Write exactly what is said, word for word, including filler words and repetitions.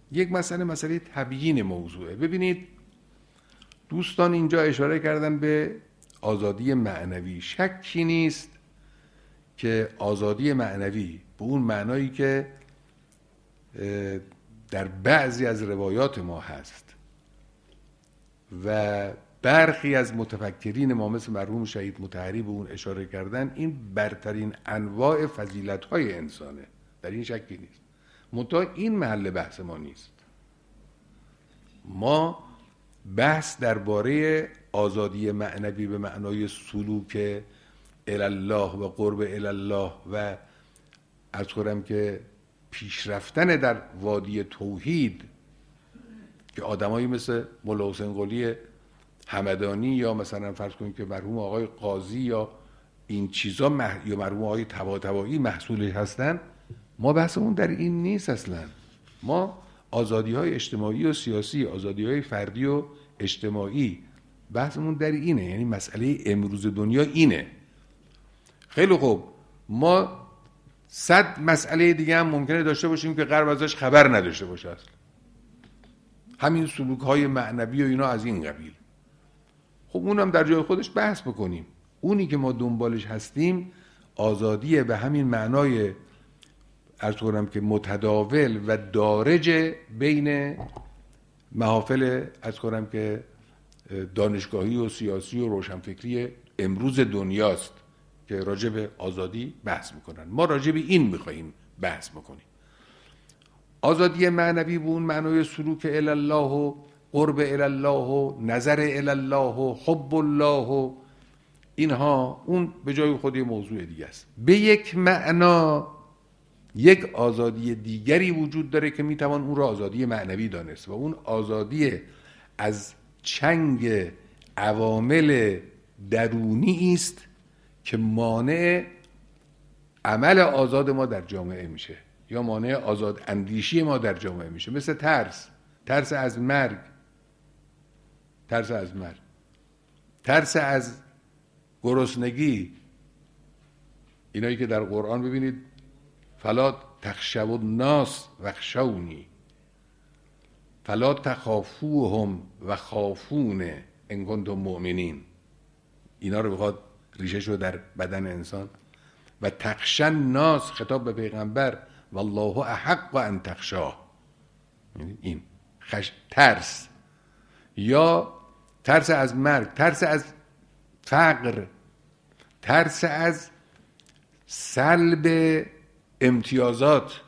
یک مسئله مسئله تبیین موضوعه. ببینید دوستان اینجا اشاره کردن به آزادی معنوی. شکی نیست که آزادی معنوی به اون معنایی که در بعضی از روایات ما هست و برخی از متفکرین ما مثل مرحوم شهید مطهری به اون اشاره کردن، این برترین انواع فضیلت‌های انسانه، در این شکی نیست. منتها این محل بحث ما نیست. ما بحث درباره آزادی معنوی به معنای سلوک الله و قرب الله و عرض کنم که پیشرفتن در وادی توحید که آدمایی مثل مولا حسین قلی همدانی یا مثلا فرض کنیم که مرحوم آقای قاضی یا این چیزا مح... یا مرحوم آقای طباطبایی محصولش هستن، ما بحثمون در این نیست اصلا. ما آزادی های اجتماعی و سیاسی، آزادی های فردی و اجتماعی، بحثمون در اینه. یعنی مسئله امروز دنیا اینه. خیلی خوب، ما صد مسئله دیگه هم ممکنه داشته باشیم که غرب ازش خبر نداشته باشه اصلا. همین سلوک های معنوی و اینا از این قبیل. خب اونم در جای خودش بحث بکنیم. اونی که ما دنبالش هستیم آزادی به همین معنای عرض کنم که متداول و دارج بین محافل عرض کنم که دانشگاهی و سیاسی و روشنفکری امروز دنیاست که راجع به آزادی بحث میکنن. ما راجع به این میخواییم بحث بکنیم. آزادی معنوی به اون معنای سلوک الی الله و قرب الی الله و نظر الی الله و حب الله و اینها، اون به جای خودی موضوع دیگه است. به یک معنا یک آزادی دیگری وجود داره که میتوان اون را آزادی معنوی دانست و اون آزادی از چنگ عوامل درونی است که مانع عمل آزاد ما در جامعه میشه یا مانع آزاد اندیشی ما در جامعه میشه. مثل ترس، ترس از مرگ، ترس از مرگ، ترس از گرسنگی. اینایی که در قرآن ببینید فلا تخشوا الناس واخشونی فلا تخافوهم و خافون ان کنتم مؤمنین. اینا رو بخواد ریشه شو در بدن انسان. و تخشن ناس، خطاب به پیغمبر، والله احق ان تخشاه. این خش... ترس یا ترس از مرگ، ترس از فقر، ترس از سلب امتیازات.